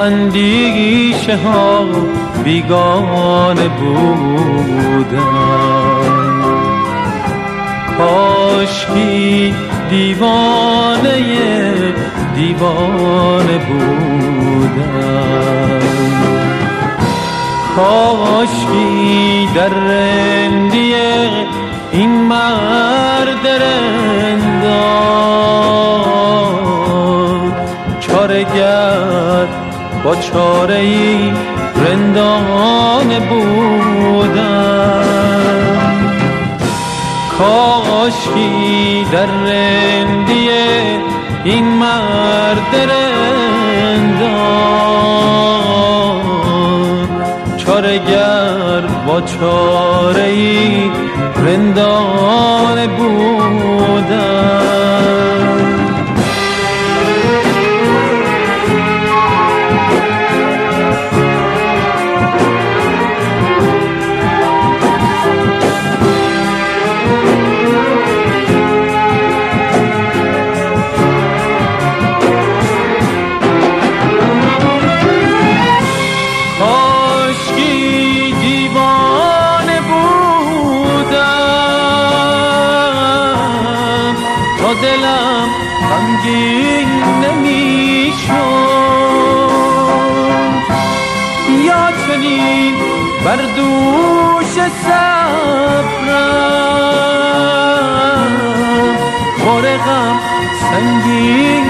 اندیشه ها بیگانه بودم، کاشکی دیوانه بودم، کاشکی در رندی این مرد رندان چاره‌گر با چاره‌ای رندانه بودم، کاشکی در رندی این مرد رندان چاره‌گر با چاره‌ای رندانه بودم. دلم غمگین نمیشد، یا چنین بر دوش صبرم بار غم سنگین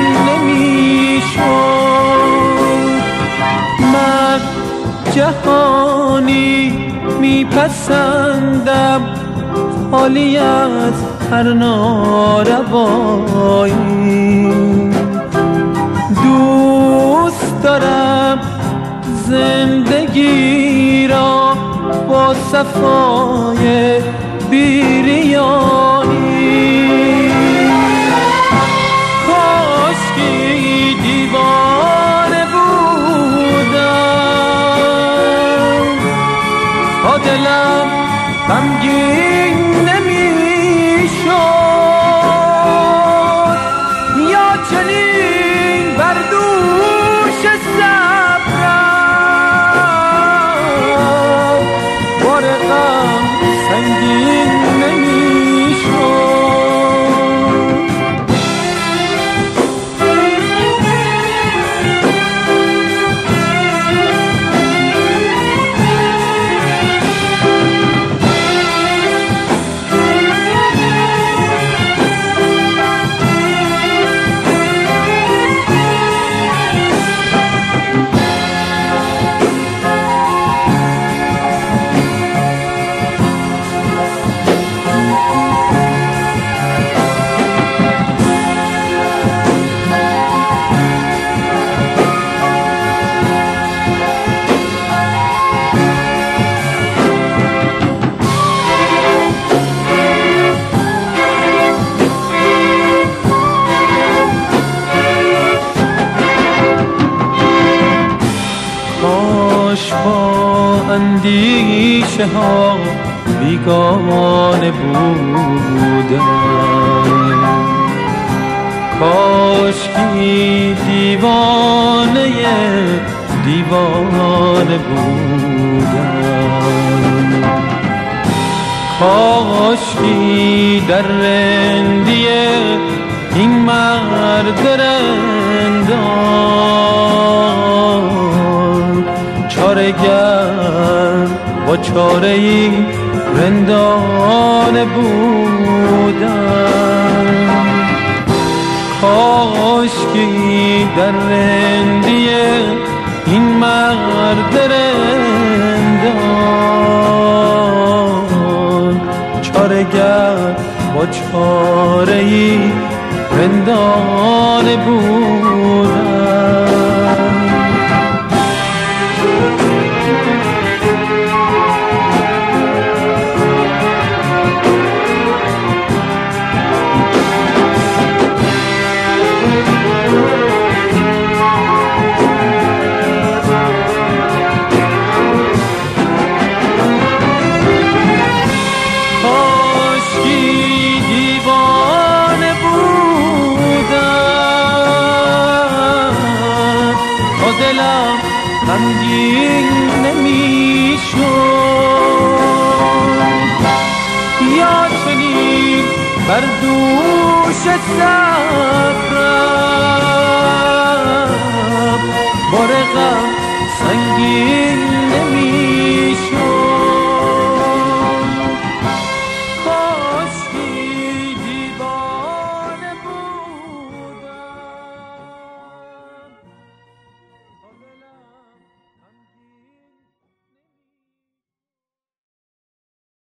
نمیشد. من جهانی میپسندم خالی از هر ناروایی، دوست دارم زندگی را با صفای بیریانی، کاشکی دیوانه بودم تا دلم غمگین نمیشد، یا چنین بر دوش صبرم بار غم سنگین نمیشد. با اندیشه ها بیگانه بودم، کاشکی دیوانه بودم، کاشکی در رندی این مرد رندان چاره‌گر با چاره‌ای رندانه بودم، کاشکی در رندی این مرد رندان چاره‌گر با چاره‌ای رندانه بودم. دلم غمگین نمیشد یا چنین بر دوش صبرم